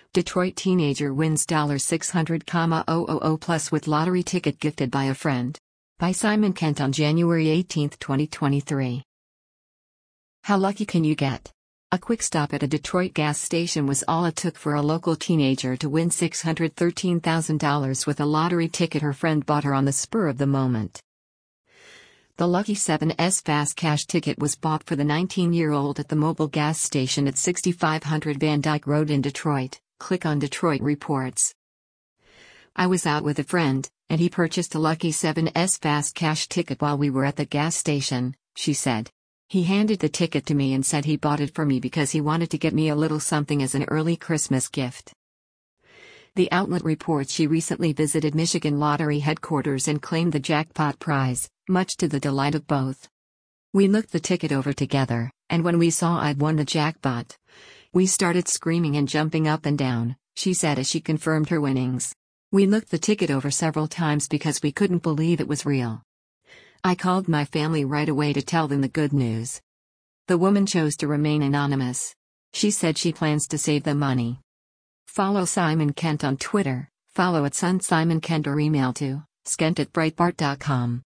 Detroit teenager wins $600,000 plus with lottery ticket gifted by a friend. By Simon Kent on January 18, 2023. How lucky can you get? A quick stop at a Detroit gas station was all it took for a local teenager to win $613,000 with a lottery ticket her friend bought her on the spur of the moment. The Lucky 7's Fast Cash ticket was bought for the 19-year-old at the Mobil gas station at 6500 Van Dyke Road in Detroit. Click on Detroit reports. I was out with a friend, and he purchased a Lucky 7's Fast Cash ticket while we were at the gas station, she said. He handed the ticket to me and said he bought it for me because he wanted to get me a little something as an early Christmas gift. The outlet reports she recently visited Michigan Lottery headquarters and claimed the jackpot prize, much to the delight of both. We looked the ticket over together, and when we saw I'd won the jackpot, we started screaming and jumping up and down, she said as she confirmed her winnings. We looked the ticket over several times because we couldn't believe it was real. I called my family right away to tell them the good news. The woman chose to remain anonymous. She said she plans to save the money. Follow Simon Kent on Twitter, follow @SunSimonKent or email to skent@breitbart.com.